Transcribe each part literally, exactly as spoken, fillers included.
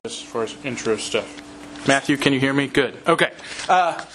as far as intro stuff. Matthew, can you hear me? Good. Okay. Uh,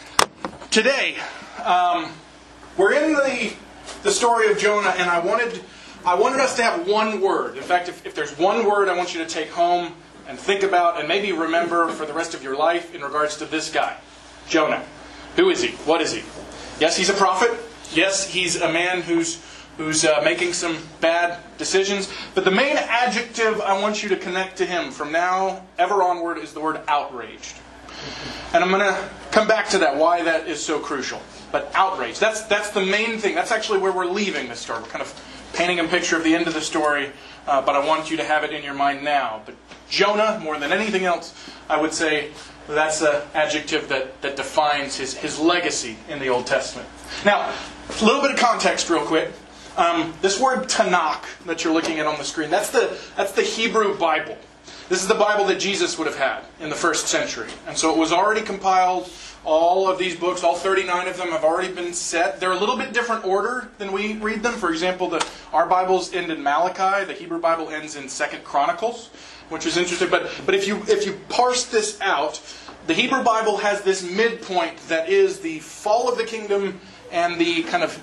today, um, we're in the the story of Jonah, and I wanted I wanted us to have one word. In fact, if, if there's one word I want you to take home and think about and maybe remember for the rest of your life in regards to this guy, Jonah. Who is he? What is he? Yes, he's a prophet. Yes, he's a man who's who's uh, making some bad decisions. But the main adjective I want you to connect to him from now ever onward is the word outraged. And I'm going to come back to that, why that is so crucial. But outrage, that's that's the main thing. That's actually where we're leaving this story. We're kind of painting a picture of the end of the story, uh, but I want you to have it in your mind now. But Jonah, more than anything else, I would say that's an adjective that, that defines his, his legacy in the Old Testament. Now, a little bit of context real quick. Um, this word Tanakh that you're looking at on the screen, that's the that's the Hebrew Bible. This is the Bible that Jesus would have had in the first century. And so it was already compiled. All of these books, all thirty-nine of them, have already been set. They're a little bit different order than we read them. For example, the, our Bibles end in Malachi. The Hebrew Bible ends in Second Chronicles, which is interesting. But but if you if you parse this out, the Hebrew Bible has this midpoint that is the fall of the kingdom and the kind of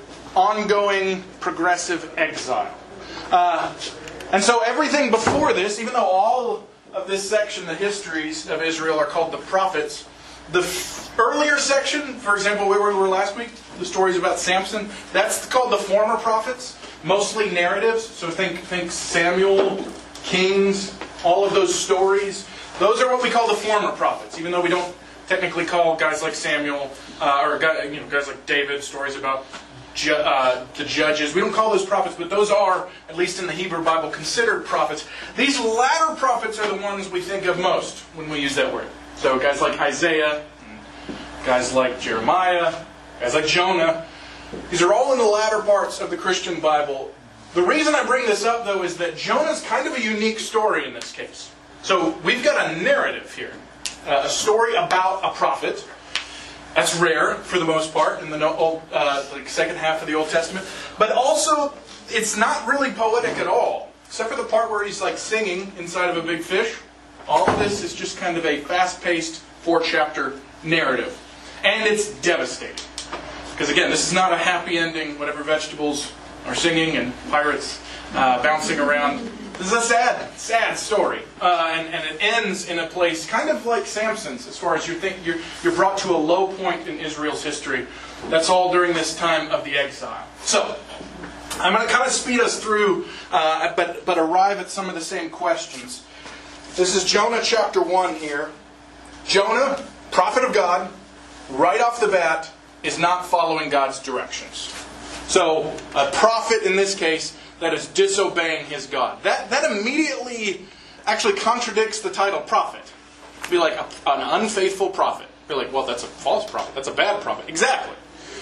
ongoing progressive exile. Uh, and so everything before this, even though all of this section, the histories of Israel, are called the prophets, the f- earlier section, for example, where we were last week, the stories about Samson, that's called the former prophets, mostly narratives. So think think Samuel, Kings, all of those stories. Those are what we call the former prophets, even though we don't technically call guys like Samuel uh, or guys, you know, guys like David, stories about ju- uh, the judges. We don't call those prophets, but those are, at least in the Hebrew Bible, considered prophets. These latter prophets are the ones we think of most when we use that word. So guys like Isaiah, guys like Jeremiah, guys like Jonah. These are all in the latter parts of the Christian Bible. The reason I bring this up, though, is that Jonah's kind of a unique story in this case. So we've got a narrative here. Uh, a story about a prophet. That's rare, for the most part, in the old, uh, like second half of the Old Testament. But also, it's not really poetic at all. Except for the part where he's like singing inside of a big fish. All of this is just kind of a fast-paced, four-chapter narrative. And it's devastating. Because again, this is not a happy ending, whatever vegetables are singing and pirates uh, bouncing around. This is a sad, sad story. Uh, and, and it ends in a place kind of like Samson's, as far as you think you're, you're brought to a low point in Israel's history. That's all during this time of the exile. So, I'm going to kind of speed us through, uh, but, but arrive at some of the same questions. This is Jonah chapter one here. Jonah, prophet of God, right off the bat, is not following God's directions. So, a prophet in this case that is disobeying his God. That that immediately actually contradicts the title prophet. It'd be like a, an unfaithful prophet. Be like, well, that's a false prophet. That's a bad prophet. Exactly.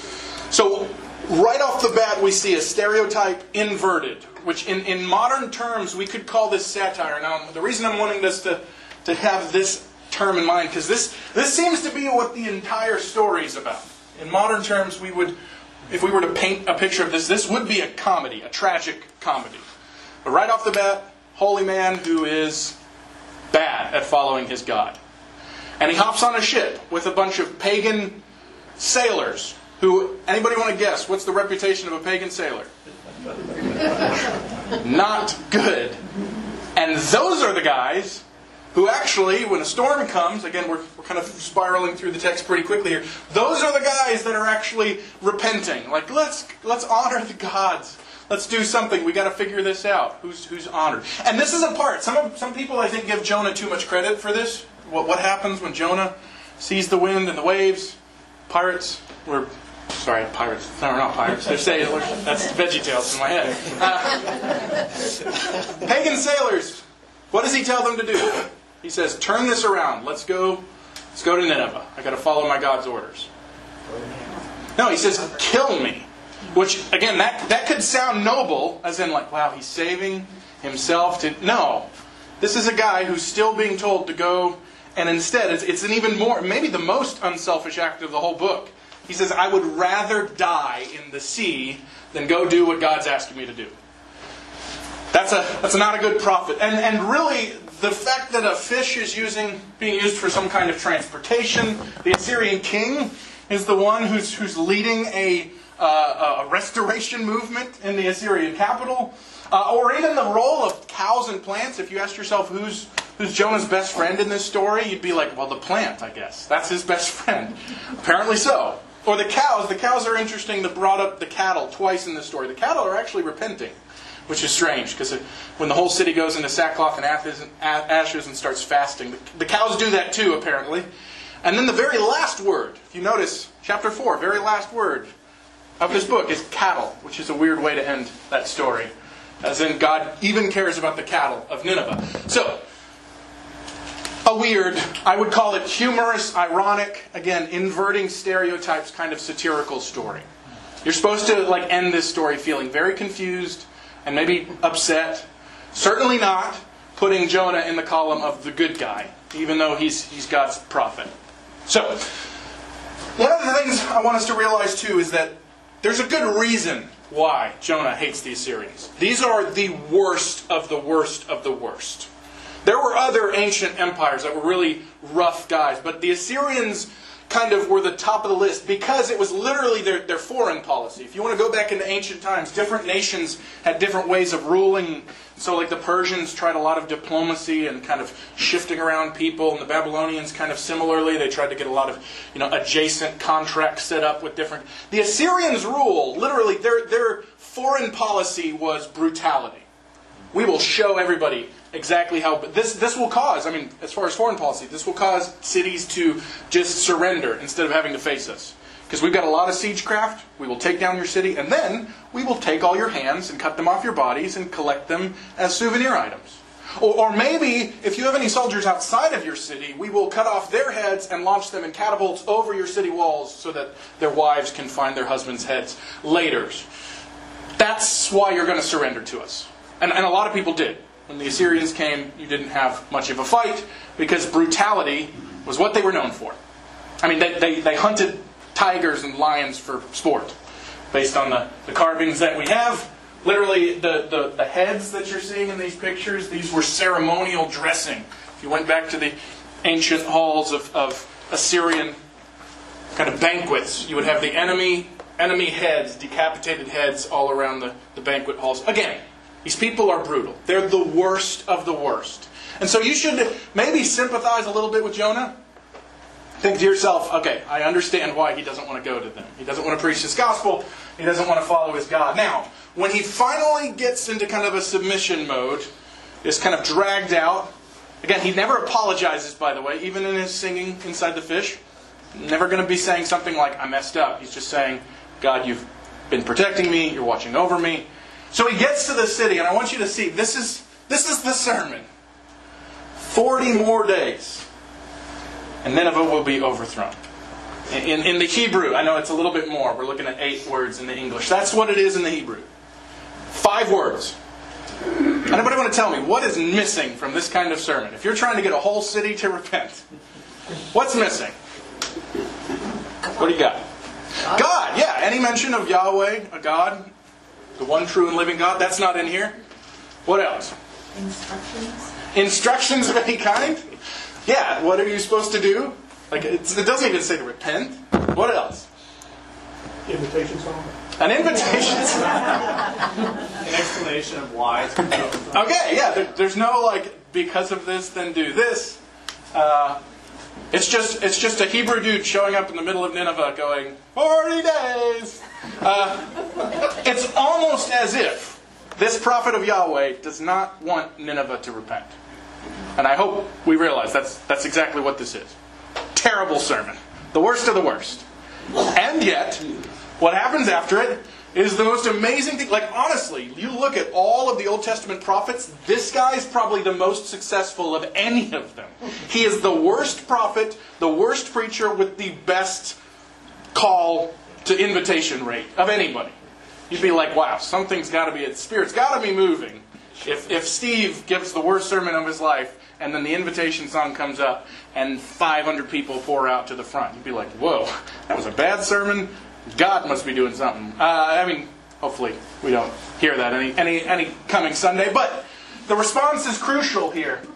So, right off the bat, we see a stereotype inverted, which in, in modern terms, we could call this satire. Now, the reason I'm wanting this to, to have this term in mind, because this, this seems to be what the entire story is about. In modern terms, we would, if we were to paint a picture of this, this would be a comedy, a tragic comedy. But right off the bat, holy man who is bad at following his God. And he hops on a ship with a bunch of pagan sailors who, anybody want to guess, what's the reputation of a pagan sailor? Not good. And those are the guys who actually, when a storm comes, again, we're, we're kind of spiraling through the text pretty quickly here, those are the guys that are actually repenting. Like, let's let's honor the gods. Let's do something. We got to figure this out. Who's who's honored? And this is a part. Some of, some people, I think, give Jonah too much credit for this. What what happens when Jonah sees the wind and the waves? Pirates were... Sorry, pirates. No, we're not pirates. They're sailors. That's VeggieTales in my head. Uh, pagan sailors. What does he tell them to do? He says, turn this around. Let's go Let's go to Nineveh. I've got to follow my God's orders. No, he says, kill me. Which, again, that, that could sound noble, as in like, wow, he's saving himself to... No. This is a guy who's still being told to go, and instead, it's, it's an even more, maybe the most unselfish act of the whole book. He says, I would rather die in the sea than go do what God's asking me to do. That's a that's not a good prophet. And and really, the fact that a fish is using being used for some kind of transportation. The Assyrian king is the one who's who's leading a, uh, a restoration movement in the Assyrian capital. Uh, or even the role of cows and plants. If you asked yourself who's who's Jonah's best friend in this story, you'd be like, well, the plant, I guess. That's his best friend. Apparently so. Or the cows. The cows are interesting. They brought up the cattle twice in this story. The cattle are actually repenting, which is strange, because when the whole city goes into sackcloth and ashes and starts fasting, the, the cows do that too, apparently. And then the very last word, if you notice, chapter four, very last word of this book is cattle, which is a weird way to end that story. As in, God even cares about the cattle of Nineveh. So, a weird, I would call it humorous, ironic, again, inverting stereotypes kind of satirical story. You're supposed to like end this story feeling very confused and maybe upset. Certainly not putting Jonah in the column of the good guy, even though he's he's God's prophet. So, one of the things I want us to realize too is that there's a good reason why Jonah hates the Assyrians. These are the worst of the worst of the worst. There were other ancient empires that were really rough guys, but the Assyrians kind of were the top of the list because it was literally their, their foreign policy. If you want to go back into ancient times, different nations had different ways of ruling. So like the Persians tried a lot of diplomacy and kind of shifting around people, and the Babylonians kind of similarly, they tried to get a lot of, you know, adjacent contracts set up with different... The Assyrians' rule, literally, their, their foreign policy was brutality. We will show everybody exactly how... But this, this will cause, I mean, as far as foreign policy, this will cause cities to just surrender instead of having to face us. Because we've got a lot of siegecraft, we will take down your city, and then we will take all your hands and cut them off your bodies and collect them as souvenir items. Or, or maybe, if you have any soldiers outside of your city, we will cut off their heads and launch them in catapults over your city walls so that their wives can find their husbands' heads later. That's why you're going to surrender to us. And, and a lot of people did. When the Assyrians came, you didn't have much of a fight because brutality was what they were known for. I mean, they, they, they hunted tigers and lions for sport. Based on the, the carvings that we have, literally the, the, the heads that you're seeing in these pictures, these were ceremonial dressing. If you went back to the ancient halls of, of Assyrian kind of banquets, you would have the enemy enemy heads, decapitated heads all around the, the banquet halls. Again, these people are brutal. They're the worst of the worst. And so you should maybe sympathize a little bit with Jonah. Think to yourself, okay, I understand why he doesn't want to go to them. He doesn't want to preach his gospel. He doesn't want to follow his God. Now, when he finally gets into kind of a submission mode, is kind of dragged out. Again, he never apologizes, by the way, even in his singing inside the fish. Never going to be saying something like, I messed up. He's just saying, God, you've been protecting me. You're watching over me. So he gets to the city, and I want you to see, this is this is the sermon. Forty more days, and Nineveh will be overthrown. In, in the Hebrew, I know it's a little bit more. We're looking at eight words in the English. That's what it is in the Hebrew. Five words. Anybody want to tell me what is missing from this kind of sermon? If you're trying to get a whole city to repent, what's missing? What do you got? God, yeah. Any mention of Yahweh, a God? The one true and living God? That's not in here. What else? Instructions. Instructions of any kind? Yeah, what are you supposed to do? Like it's, it doesn't even say to repent. What else? Invitation song. An invitation song. An explanation of why. Okay, yeah. There, there's no like because of this, then do this. Uh, it's just it's just a Hebrew dude showing up in the middle of Nineveh, going forty days. Uh, it's almost as if this prophet of Yahweh does not want Nineveh to repent. And I hope we realize that's that's exactly what this is. Terrible sermon. The worst of the worst. And yet, what happens after it is the most amazing thing. Like, honestly, you look at all of the Old Testament prophets, this guy is probably the most successful of any of them. He is the worst prophet, the worst preacher with the best call to invitation rate of anybody. You'd be like, wow, something's got to be, the Spirit's got to be moving. If if Steve gives the worst sermon of his life, and then the invitation song comes up, and five hundred people pour out to the front, you'd be like, whoa, that was a bad sermon. God must be doing something. Uh, I mean, hopefully we don't hear that any, any any coming Sunday. But the response is crucial here.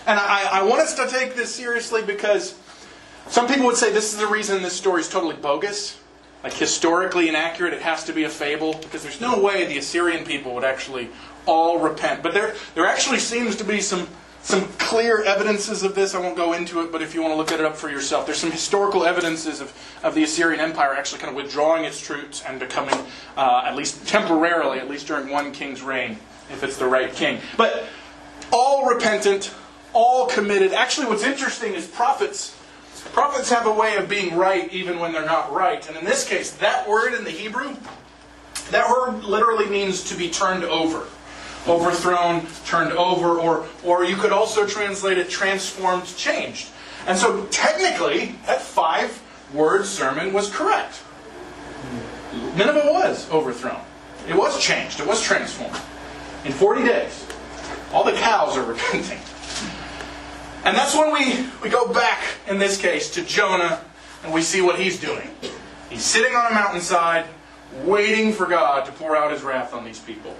And I, I want us to take this seriously because some people would say this is the reason this story is totally bogus. Like historically inaccurate, it has to be a fable. Because there's no way the Assyrian people would actually all repent. But there there actually seems to be some, some clear evidences of this. I won't go into it, but if you want to look at it up for yourself. There's some historical evidences of, of the Assyrian Empire actually kind of withdrawing its troops and becoming, uh, at least temporarily, at least during one king's reign, if it's the right king. But all repentant, all committed. Actually, what's interesting is prophets. Prophets have a way of being right even when they're not right. And in this case, that word in the Hebrew, that word literally means to be turned over. Overthrown, turned over, or, or you could also translate it transformed, changed. And so technically, that five-word sermon was correct. Nineveh was overthrown. It was changed. It was transformed. In forty days. All the cows are repenting. And that's when we, we go back, in this case, to Jonah, and we see what he's doing. He's sitting on a mountainside, waiting for God to pour out His wrath on these people.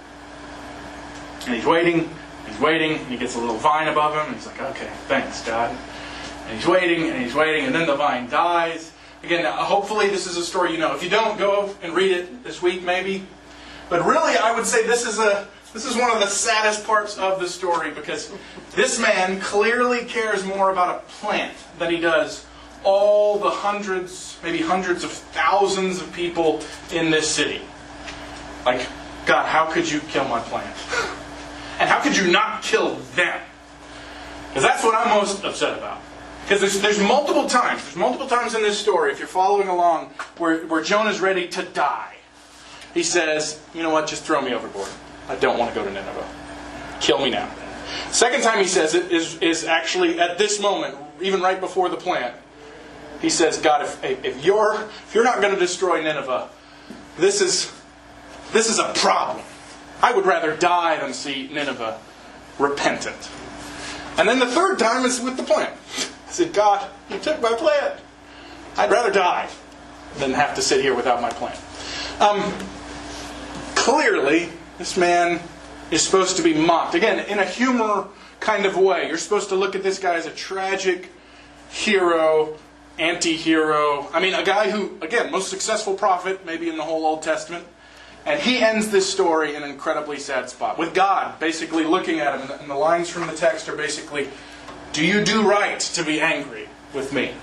And he's waiting, he's waiting, and he gets a little vine above him, and he's like, okay, thanks, God. And he's waiting, and he's waiting, and then the vine dies. Again, hopefully this is a story you know. If you don't, go and read it this week, maybe. But really, I would say this is a... This is one of the saddest parts of the story because this man clearly cares more about a plant than he does all the hundreds, maybe hundreds of thousands of people in this city. Like, God, how could you kill my plant? And how could you not kill them? Because that's what I'm most upset about. Because there's, there's multiple times, there's multiple times in this story, if you're following along, where, where Jonah's ready to die. He says, you know what, just throw me overboard. I don't want to go to Nineveh. Kill me now. Second time he says it is, is actually at this moment, even right before the plant. He says, God, if, if you're if you're not going to destroy Nineveh, this is this is a problem. I would rather die than see Nineveh repentant. And then the third time is with the plant. He said, God, you took my plant. I'd rather die than have to sit here without my plant. Um, clearly, this man is supposed to be mocked. Again, in a humor kind of way. You're supposed to look at this guy as a tragic hero, anti-hero. I mean, a guy who, again, most successful prophet, maybe in the whole Old Testament. And he ends this story in an incredibly sad spot. With God basically looking at him. And the lines from the text are basically, do you do right to be angry with me?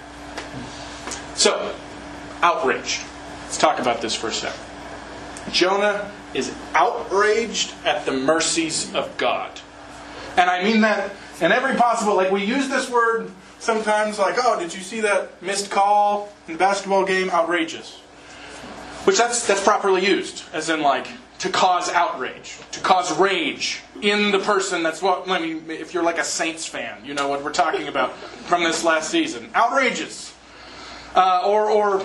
So, outraged. Let's talk about this for a second. Jonah is outraged at the mercies of God. And I mean that in every possible... Like, we use this word sometimes like, oh, did you see that missed call in the basketball game? Outrageous. Which that's that's properly used. As in, like, to cause outrage. To cause rage in the person. That's what... I mean, if you're like a Saints fan, you know what we're talking about from this last season. Outrageous. Uh, or... or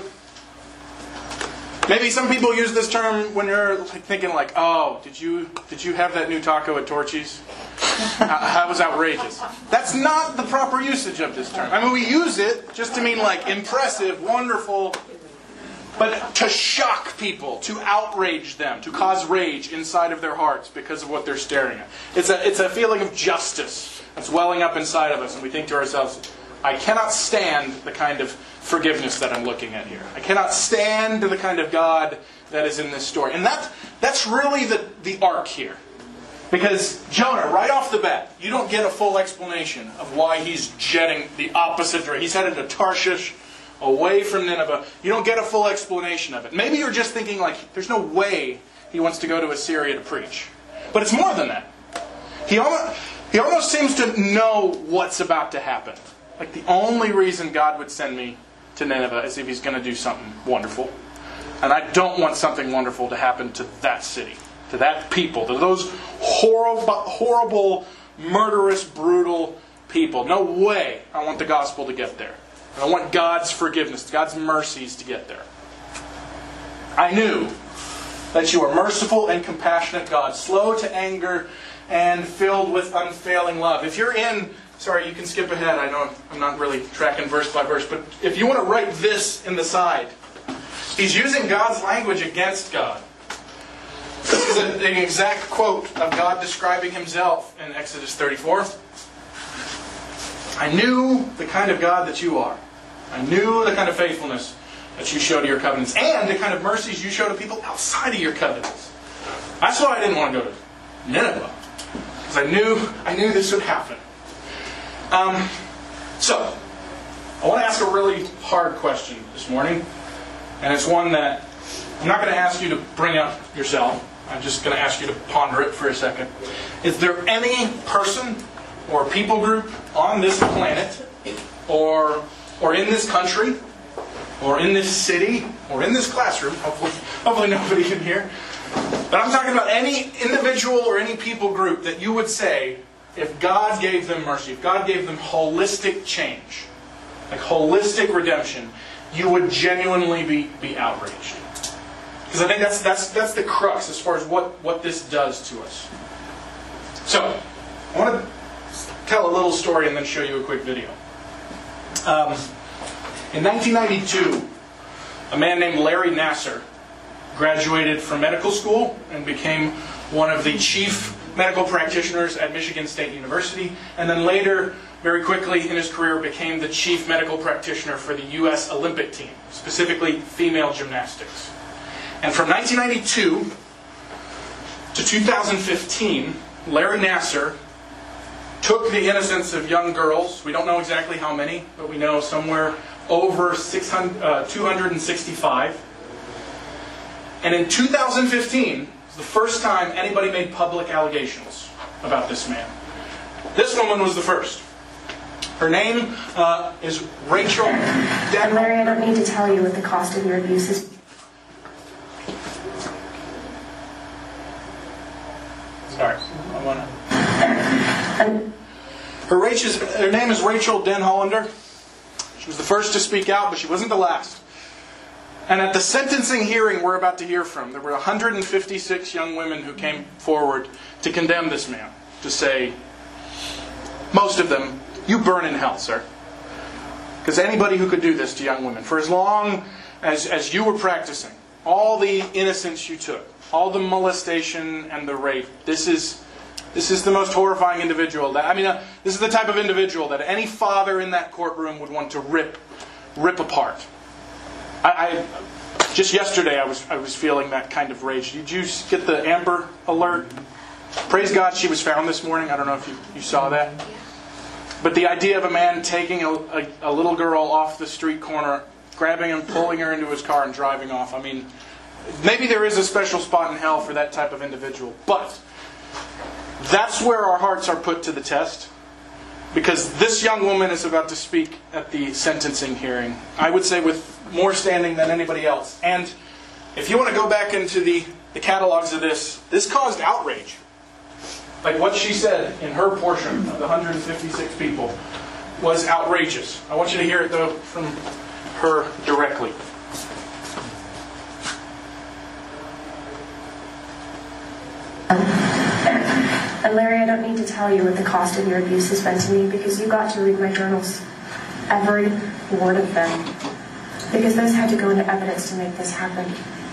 Maybe some people use this term when you're like thinking like, oh, did you did you have that new taco at Torchy's? That was outrageous. That's not the proper usage of this term. I mean, we use it just to mean like impressive, wonderful, but to shock people, to outrage them, to cause rage inside of their hearts because of what they're staring at. It's a it's a feeling of justice that's welling up inside of us, and we think to ourselves, I cannot stand the kind of forgiveness that I'm looking at here. I cannot stand the kind of God that is in this story. And that, that's really the, the arc here. Because Jonah, right off the bat, you don't get a full explanation of why he's jetting the opposite direction. He's headed to Tarshish, away from Nineveh. You don't get a full explanation of it. Maybe you're just thinking like, there's no way he wants to go to Assyria to preach. But it's more than that. He almost, he almost seems to know what's about to happen. Like, the only reason God would send me to Nineveh is if He's going to do something wonderful. And I don't want something wonderful to happen to that city, to that people, to those horrible, horrible, murderous, brutal people. No way I want the gospel to get there. I want God's forgiveness, God's mercies to get there. I knew that you are merciful and compassionate God, slow to anger and filled with unfailing love. If you're in... Sorry, you can skip ahead. I know I'm not really tracking verse by verse. But if you want to write this in the side, he's using God's language against God. This is an exact quote of God describing Himself in Exodus thirty-four. I knew the kind of God that you are. I knew the kind of faithfulness that you show to your covenants, and the kind of mercies you show to people outside of your covenants. That's why I didn't want to go to Nineveh, because I knew I knew this would happen. Um, so, I want to ask a really hard question this morning, and it's one that I'm not going to ask you to bring up yourself. I'm just going to ask you to ponder it for a second. Is there any person or people group on this planet, or or in this country, or in this city, or in this classroom, hopefully, hopefully nobody in here, but I'm talking about any individual or any people group that you would say, if God gave them mercy, if God gave them holistic change, like holistic redemption, you would genuinely be, be outraged. Because I think that's that's that's the crux as far as what, what this does to us. So, I want to tell a little story and then show you a quick video. Um, in nineteen ninety-two, a man named Larry Nassar graduated from medical school and became one of the chief medical practitioners at Michigan State University, and then later, very quickly in his career, became the chief medical practitioner for the U S Olympic team, specifically female gymnastics. And from nineteen ninety-two to two thousand fifteen, Larry Nassar took the innocence of young girls. We don't know exactly how many, but we know somewhere over six hundred, uh, two hundred sixty-five. And in two thousand fifteen, was the first time anybody made public allegations about this man. This woman was the first. Her name uh, is Rachel Denhollander. Larry, I don't need to tell you what the cost of your abuse is. Sorry, I want to. Her, Rachel's, her name is Rachel Denhollander. She was the first to speak out, but she wasn't the last. And at the sentencing hearing we're about to hear from, there were one hundred fifty-six young women who came forward to condemn this man, to say, most of them, you burn in hell, sir. Because anybody who could do this to young women, for as long as, as you were practicing, all the innocence you took, all the molestation and the rape, this is this is the most horrifying individual. That I mean, uh, this is the type of individual that any father in that courtroom would want to rip rip apart. I, I just yesterday I was I was feeling that kind of rage. Did you get the Amber Alert? Praise God, she was found this morning. I don't know if you, you saw that. But the idea of a man taking a, a, a little girl off the street corner, grabbing and pulling her into his car and driving off. I mean, maybe there is a special spot in hell for that type of individual. But that's where our hearts are put to the test. Because this young woman is about to speak at the sentencing hearing. I would say with more standing than anybody else. And if you want to go back into the, the catalogs of this, this caused outrage. Like what she said in her portion of the one hundred fifty-six people was outrageous. I want you to hear it though from her directly. And Larry, I don't need to tell you what the cost of your abuse has been to me, because you got to read my journals. Every word of them. Because those had to go into evidence to make this happen.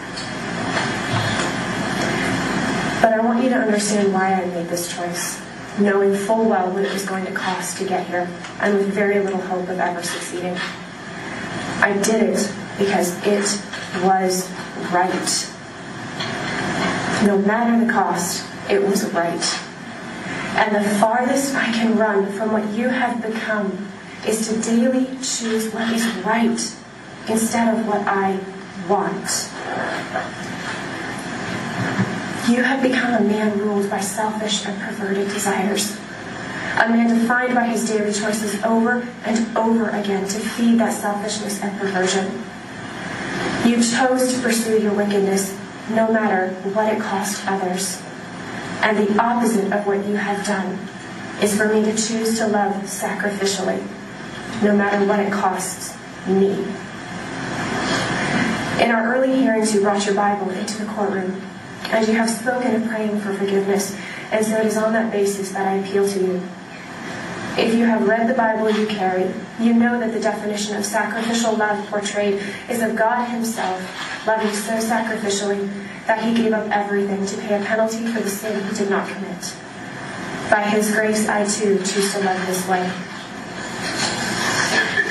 But I want you to understand why I made this choice, knowing full well what it was going to cost to get here, and with very little hope of ever succeeding. I did it because it was right. No matter the cost, it was right. And the farthest I can run from what you have become is to daily choose what is right instead of what I want. You have become a man ruled by selfish and perverted desires. A man defined by his daily choices over and over again to feed that selfishness and perversion. You chose to pursue your wickedness no matter what it cost others. And the opposite of what you have done is for me to choose to love sacrificially, no matter what it costs me. In our early hearings, you brought your Bible into the courtroom, and you have spoken of praying for forgiveness, and so it is on that basis that I appeal to you. If you have read the Bible you carry, you know that the definition of sacrificial love portrayed is of God Himself loving so sacrificially that He gave up everything to pay a penalty for the sin He did not commit. By His grace, I too choose to love this way.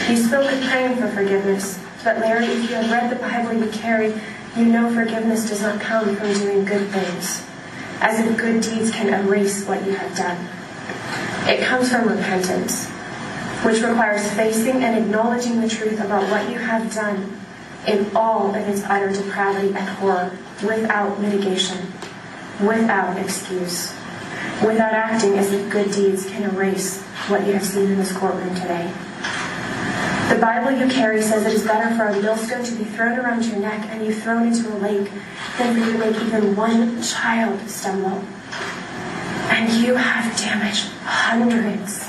You spoke of praying for forgiveness, but Larry, if you have read the Bible you carry, you know forgiveness does not come from doing good things, as if good deeds can erase what you have done. It comes from repentance, which requires facing and acknowledging the truth about what you have done in all of its utter depravity and horror, without mitigation, without excuse, without acting as if good deeds can erase what you have seen in this courtroom today. The Bible you carry says it is better for a millstone to be thrown around your neck and you thrown into a lake than for you to make even one child stumble. And you have damaged hundreds.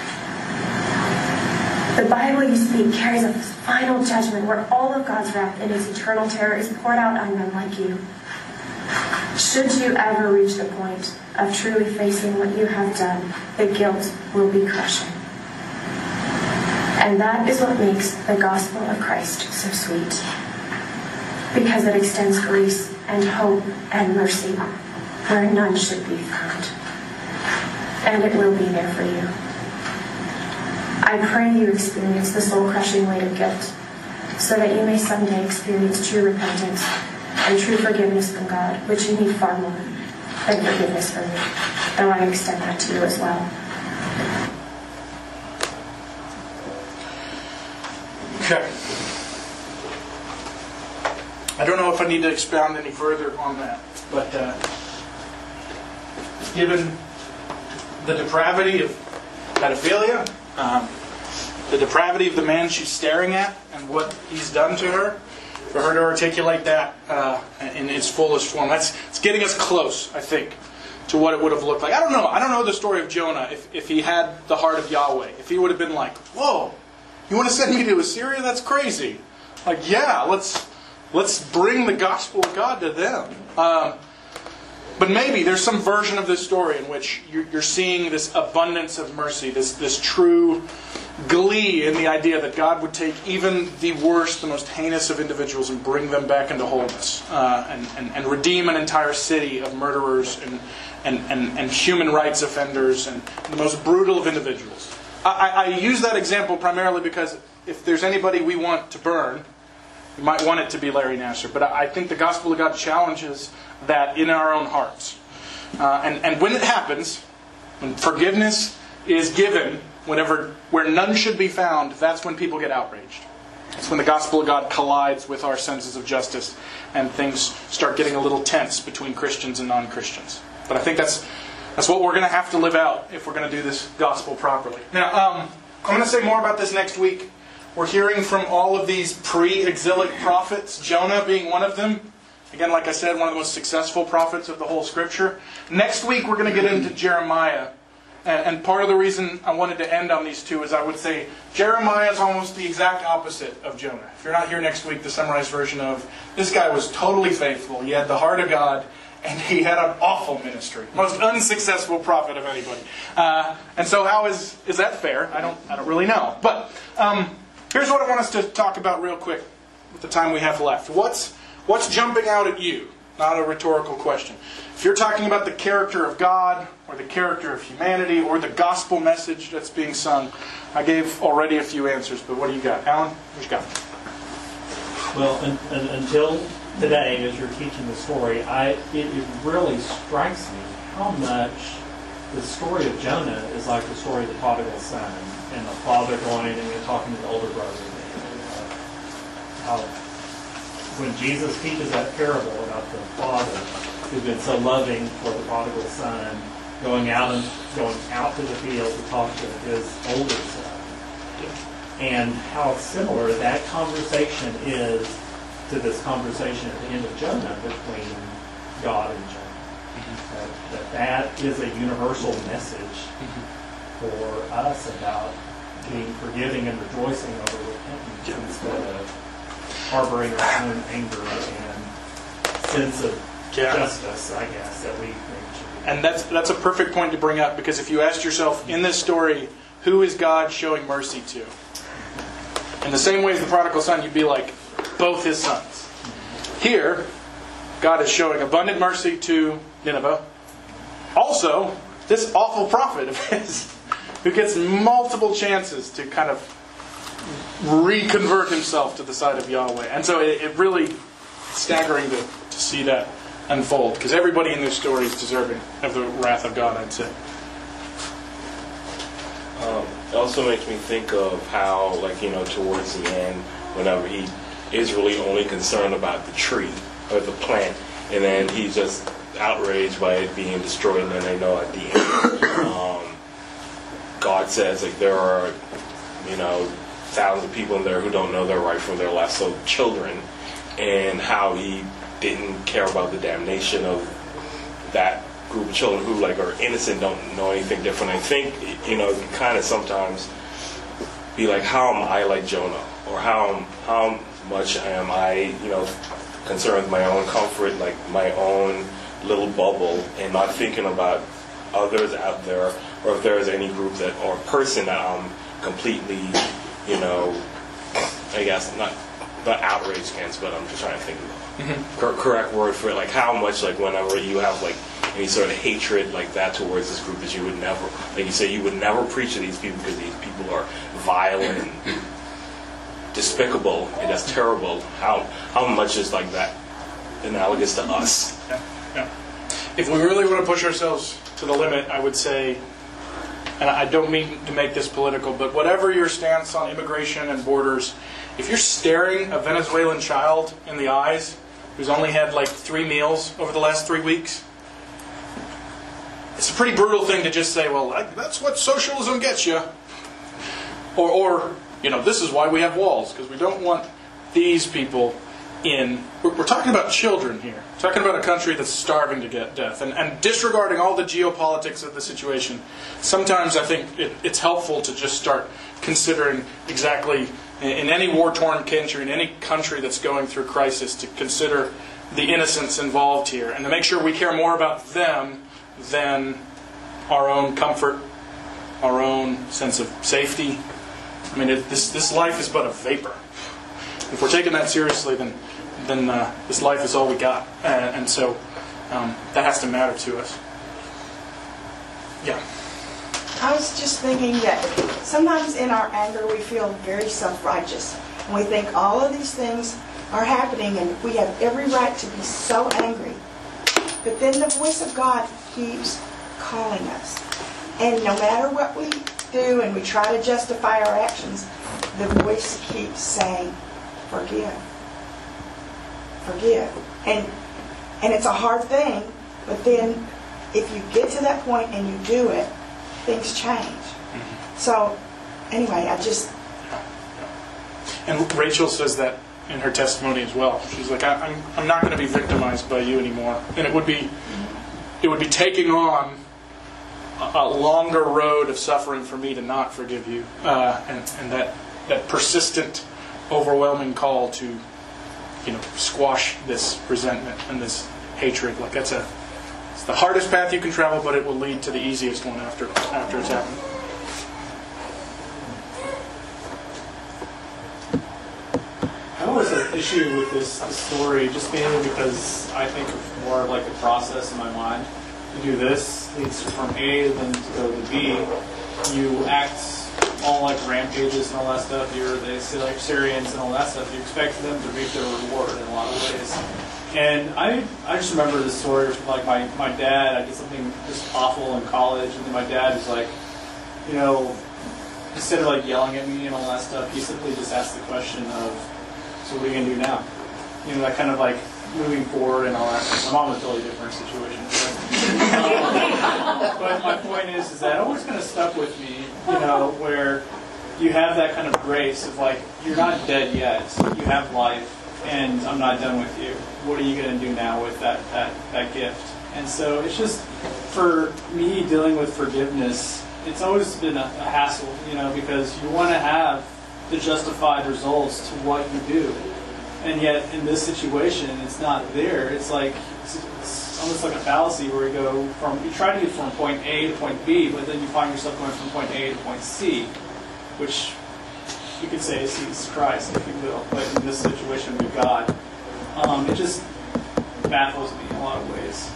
The Bible you speak carries a final judgment where all of God's wrath and His eternal terror is poured out on men like you. Should you ever reach the point of truly facing what you have done, the guilt will be crushing. And that is what makes the gospel of Christ so sweet. Because it extends grace and hope and mercy where none should be found. And it will be there for you. I pray you experience the soul-crushing weight of guilt so that you may someday experience true repentance and true forgiveness from God, which you need far more than forgiveness from me, though I extend that to you as well. Okay. I don't know if I need to expound any further on that, but uh, given the depravity of pedophilia, um, the depravity of the man she's staring at, and what he's done to her, for her to articulate that uh, in its fullest form, that's it's getting us close, I think, to what it would have looked like. I don't know. I don't know the story of Jonah if, if he had the heart of Yahweh. If he would have been like, whoa, you want to send me to Assyria? That's crazy. Like, yeah, let's let's bring the gospel of God to them. Um, but maybe there's some version of this story in which you're, you're seeing this abundance of mercy, this this true glee in the idea that God would take even the worst, the most heinous of individuals and bring them back into wholeness, uh, and, and, and redeem an entire city of murderers and, and, and, and human rights offenders and the most brutal of individuals. I, I use that example primarily because if there's anybody we want to burn, we might want it to be Larry Nassar. But I think the gospel of God challenges that in our own hearts. Uh, and, and when it happens, when forgiveness is given, whenever where none should be found, that's when people get outraged. It's when the gospel of God collides with our senses of justice and things start getting a little tense between Christians and non-Christians. But I think that's that's what we're going to have to live out if we're going to do this gospel properly. Now, um, I'm going to say more about this next week. We're hearing from all of these pre-exilic prophets, Jonah being one of them. Again, like I said, one of the most successful prophets of the whole Scripture. Next week, we're going to get into Jeremiah. And part of the reason I wanted to end on these two is I would say Jeremiah is almost the exact opposite of Jonah. If you're not here next week, the summarized version of this guy was totally faithful. He had the heart of God, and he had an awful ministry. Most unsuccessful prophet of anybody. Uh, and so how is is that fair? I don't I don't really know. But um, here's what I want us to talk about real quick with the time we have left. What's what's jumping out at you? Not a rhetorical question. If you're talking about the character of God, or the character of humanity, or the gospel message that's being sung, I gave already a few answers, but what do you got? Alan, what you got? Well, un, un, until today, as you're teaching the story, I it, it really strikes me how much the story of Jonah is like the story of the prodigal son, and the father going and talking to the older brother. Uh, how when Jesus teaches that parable about the father who's been so loving for the prodigal son, going out and going out to the field to talk to his older son, and how similar that conversation is to this conversation at the end of Jonah between God and Jonah. Mm-hmm. That, that that is a universal message mm-hmm. for us about being forgiving and rejoicing over repentance yeah. instead of harboring our own anger and sense of yeah. justice, I guess, that we think should be. And that's that's a perfect point to bring up, because if you asked yourself in this story, who is God showing mercy to? In the same way as the prodigal son, you'd be like, both his sons. Here, God is showing abundant mercy to Nineveh. Also, this awful prophet of his, who gets multiple chances to kind of reconvert himself to the side of Yahweh. And so it, it really staggering to, to see that unfold, because everybody in this story is deserving of the wrath of God, I'd say. Um, it also makes me think of how, like, you know, towards the end, whenever he is really only concerned about the tree or the plant, and then he's just outraged by it being destroyed, and then they know at the end, um, God says, like, there are, you know, thousands of people in there who don't know their right from their left, so children, and how he didn't care about the damnation of that group of children who, like, are innocent, don't know anything different. I think, you know, you kind of sometimes be like, how am I like Jonah? Or how how much am I, you know, concerned with my own comfort, like my own little bubble, and not thinking about others out there, or if there is any group that, or person that I'm completely, you know, I guess, not, not outraged against, but I'm just trying to think of Mm-hmm. cor- correct word for it, like how much, like whenever you have like any sort of hatred like that towards this group, that you would never, like you say, you would never preach to these people because these people are violent and despicable, and that's terrible. How how much is like that analogous to us? Yeah, yeah. If we really want to push ourselves to the limit, I would say, and I don't mean to make this political, but whatever your stance on immigration and borders, if you're staring a Venezuelan child in the eyes who's only had like three meals over the last three weeks, it's a pretty brutal thing to just say, well, that's what socialism gets you. Or, or you know, this is why we have walls, because we don't want these people in. We're, we're talking about children here. We're talking about a country that's starving to get death. And, and disregarding all the geopolitics of the situation, sometimes I think it, it's helpful to just start considering exactly, in any war-torn country, in any country that's going through crisis, to consider the innocents involved here, and to make sure we care more about them than our own comfort, our own sense of safety. I mean, it, this this life is but a vapor. If we're taking that seriously, then then uh, this life is all we got, and, and so um, that has to matter to us. Yeah. I was just thinking that sometimes in our anger we feel very self-righteous. And we think all of these things are happening and we have every right to be so angry. But then the voice of God keeps calling us. And no matter what we do and we try to justify our actions, the voice keeps saying, forgive. Forgive. And, and it's a hard thing, but then if you get to that point and you do it, things change. Mm-hmm. So, anyway, I just... And Rachel says that in her testimony as well. She's like, I, I'm I'm not going to be victimized by you anymore. And it would be mm-hmm. it would be taking on a, a longer road of suffering for me to not forgive you. Uh, and and that, that persistent, overwhelming call to, you know, squash this resentment and this hatred. Like, that's a... It's the hardest path you can travel, but it will lead to the easiest one after after it's happened. I always have an issue with this, this story, just mainly because I think of more like a process in my mind. You do this, leads from A, then to go to B. You act all like rampages and all that stuff. You're the Syrians and all that stuff. You expect them to reap their reward in a lot of ways. And I I just remember this story of like my, my dad. I did something just awful in college, and then my dad was like, you know, instead of like yelling at me and all that stuff, he simply just asked the question of, so what are you going to do now? You know, that kind of like moving forward and all that stuff. My mom was a totally different situation. But, but my point is, is that always kind of stuck with me, you know, where you have that kind of grace of like, you're not dead yet. You have life. And I'm not done with you. What are you going to do now with that, that, that gift? And so it's just, for me, dealing with forgiveness, it's always been a, a hassle, you know, because you want to have the justified results to what you do. And yet, in this situation, it's not there. It's like, it's, it's almost like a fallacy where you go from, you try to get from point A to point B, but then you find yourself going from point A to point C, which... you could say is Jesus Christ, if you will, but in this situation with God, um, it just baffles me in a lot of ways.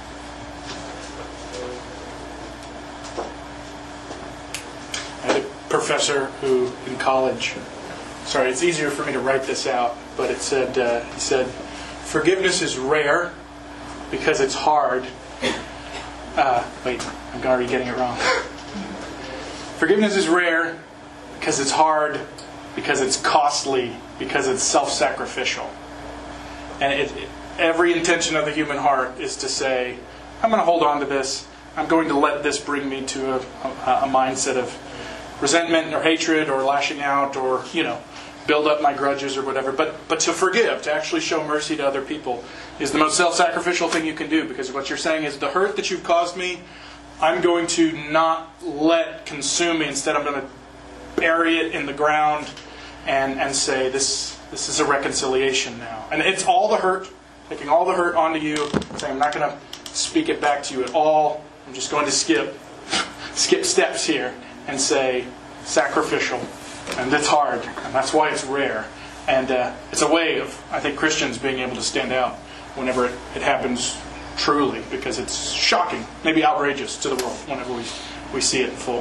I had a professor who in college, sorry, it's easier for me to write this out, but it said, uh, he said, forgiveness is rare because it's hard. Uh, wait, I'm already getting it wrong. Forgiveness is rare because it's hard, because it's costly, because it's self-sacrificial. And it, it, every intention of the human heart is to say, I'm going to hold on to this. I'm going to let this bring me to a, a, a mindset of resentment or hatred or lashing out or, you know, build up my grudges or whatever. But but to forgive, to actually show mercy to other people is the most self-sacrificial thing you can do, because what you're saying is the hurt that you've caused me, I'm going to not let consume me. Instead, I'm going to bury it in the ground and, and say, this this is a reconciliation now. And it's all the hurt, taking all the hurt onto you, saying, I'm not going to speak it back to you at all. I'm just going to skip skip steps here and say, sacrificial. And it's hard, and that's why it's rare. And uh, it's a way of, I think, Christians being able to stand out whenever it, it happens truly, because it's shocking, maybe outrageous to the world whenever we, we see it in full.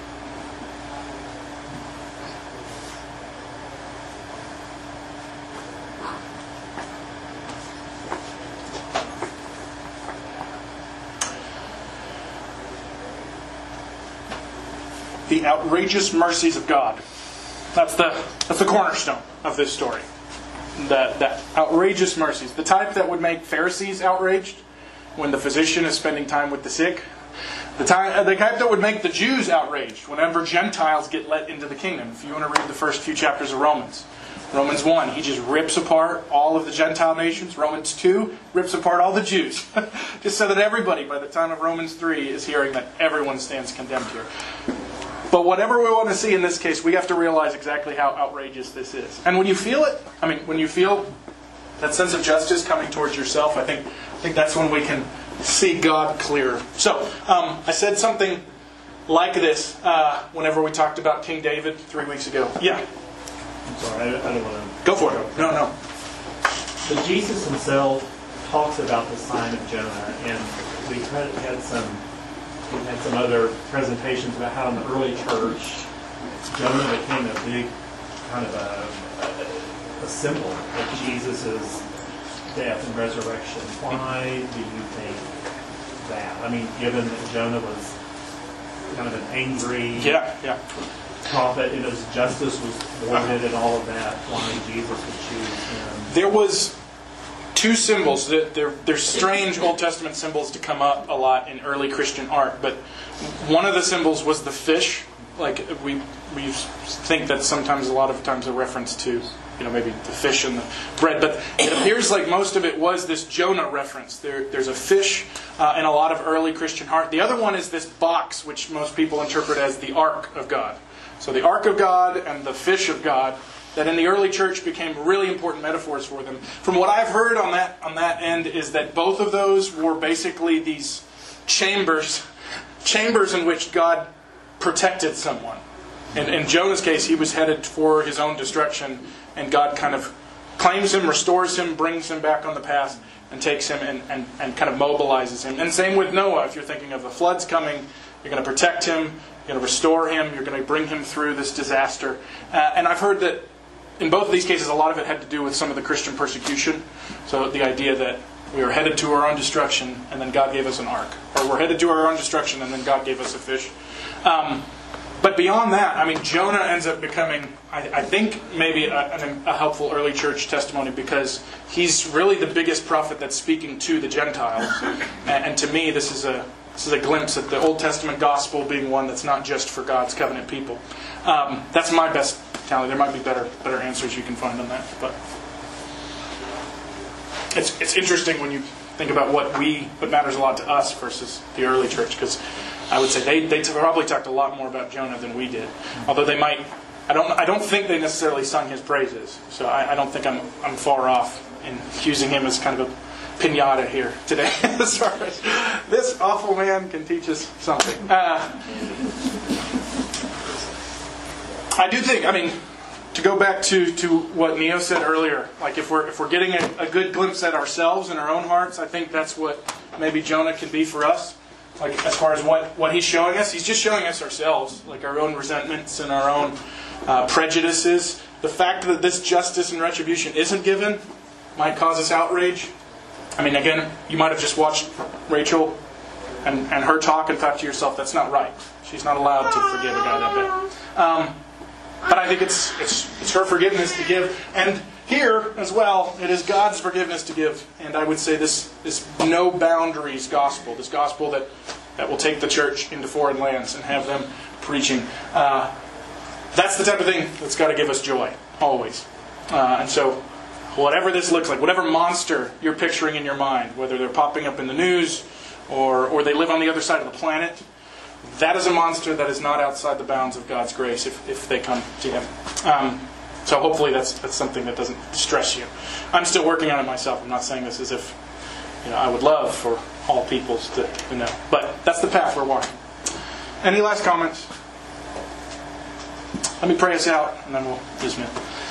The outrageous mercies of God. That's the that's the cornerstone of this story. That that outrageous mercies, the type that would make Pharisees outraged when the physician is spending time with the sick, the type the type that would make the Jews outraged whenever Gentiles get let into the kingdom. If you want to read the first few chapters of Romans, Romans one, he just rips apart all of the Gentile nations. Romans two rips apart all the Jews, just so that everybody, by the time of Romans three, is hearing that everyone stands condemned here. But whatever we want to see in this case, we have to realize exactly how outrageous this is. And when you feel it, I mean, when you feel that sense of justice coming towards yourself, I think I think that's when we can see God clearer. So, um, I said something like this uh, whenever we talked about King David three weeks ago. Yeah? I'm sorry, I, I don't want to... Go for it. No, no. But Jesus himself talks about the sign of Jonah, and we had, had some... We had some other presentations about how in the early church, Jonah became a big kind of a, a, a symbol of Jesus' death and resurrection. Why do you think that? I mean, given that Jonah was kind of an angry yeah, yeah. prophet, and his justice was thwarted and all of that, why Jesus would choose him? There was two symbols. They're, they're strange Old Testament symbols to come up a lot in early Christian art. But one of the symbols was the fish. Like we we think that sometimes, a lot of times, a reference to, you know, maybe the fish and the bread. But it appears like most of it was this Jonah reference. There, there's a fish uh, in a lot of early Christian art. The other one is this box, which most people interpret as the Ark of God. So the Ark of God and the fish of God, that in the early church became really important metaphors for them. From what I've heard on that on that end is that both of those were basically these chambers, chambers in which God protected someone. And in Jonah's case, he was headed for his own destruction, and God kind of claims him, restores him, brings him back on the path, and takes him and, and, and kind of mobilizes him. And same with Noah. If you're thinking of the floods coming, you're going to protect him, you're going to restore him, you're going to bring him through this disaster. Uh, and I've heard that in both of these cases, a lot of it had to do with some of the Christian persecution. So the idea that we were headed to our own destruction, and then God gave us an ark. Or we're headed to our own destruction, and then God gave us a fish. Um, but beyond that, I mean, Jonah ends up becoming, I, I think, maybe a, a helpful early church testimony, because he's really the biggest prophet that's speaking to the Gentiles. And, and to me, this is a this is a glimpse at the Old Testament gospel being one that's not just for God's covenant people. Um, that's my best tally. There might be better better answers you can find on that, but it's it's interesting when you think about what we what matters a lot to us versus the early church, because I would say they they probably talked a lot more about Jonah than we did. Although they might, I don't I don't think they necessarily sung his praises. So I, I don't think I'm I'm far off in using him as kind of a pinata here today, as far as this awful man can teach us something. Uh, I do think, I mean, to go back to, to what Neo said earlier, like if we're if we're getting a, a good glimpse at ourselves and our own hearts, I think that's what maybe Jonah can be for us. Like as far as what, what he's showing us, he's just showing us ourselves, like our own resentments and our own uh, prejudices. The fact that this justice and retribution isn't given might cause us outrage. I mean, again, you might have just watched Rachel and, and her talk and thought to yourself, that's not right. She's not allowed to forgive a guy that bad. Um, but I think it's, it's it's her forgiveness to give. And here, as well, it is God's forgiveness to give. And I would say this, this no boundaries gospel, this gospel that, that will take the church into foreign lands and have them preaching. Uh, that's the type of thing that's got to give us joy, always. Uh, and so, whatever this looks like, whatever monster you're picturing in your mind, whether they're popping up in the news or, or they live on the other side of the planet, that is a monster that is not outside the bounds of God's grace if, if they come to Him. Um, so hopefully that's that's something that doesn't stress you. I'm still working on it myself. I'm not saying this as if you know I would love for all peoples to, to know. But that's the path we're walking. Any last comments? Let me pray us out and then we'll dismiss.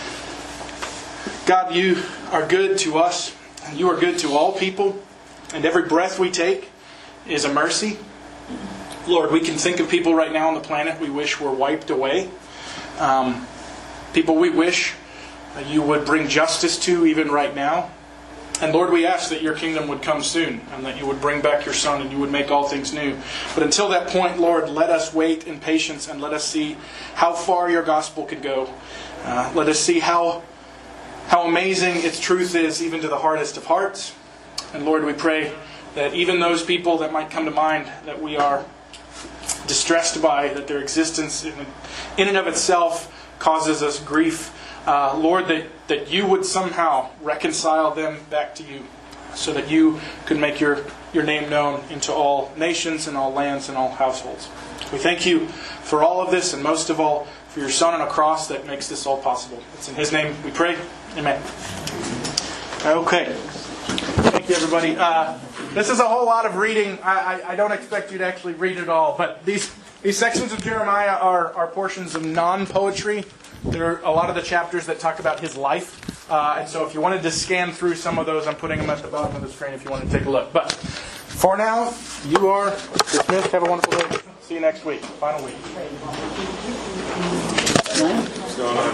God, you are good to us and you are good to all people. And every breath we take is a mercy. Lord, we can think of people right now on the planet we wish were wiped away. Um, people we wish that you would bring justice to even right now. And Lord, we ask that your kingdom would come soon and that you would bring back your Son and you would make all things new. But until that point, Lord, let us wait in patience and let us see how far your gospel could go. Uh, let us see how, how amazing its truth is even to the hardest of hearts. And Lord, we pray that even those people that might come to mind that we are distressed by, that their existence in, in and of itself causes us grief, uh, Lord, that, that you would somehow reconcile them back to you so that you could make your, your name known into all nations and all lands and all households. We thank you for all of this and most of all for your Son on a cross that makes this all possible. It's in His name we pray. Amen. Okay. Thank you, everybody. Uh, this is a whole lot of reading. I, I, I don't expect you to actually read it all, but these these sections of Jeremiah are, are portions of non-poetry. There are a lot of the chapters that talk about his life. Uh, and so if you wanted to scan through some of those, I'm putting them at the bottom of the screen if you want to take a look. But for now, you are dismissed. Have a wonderful day. See you next week. Final week. What's going on?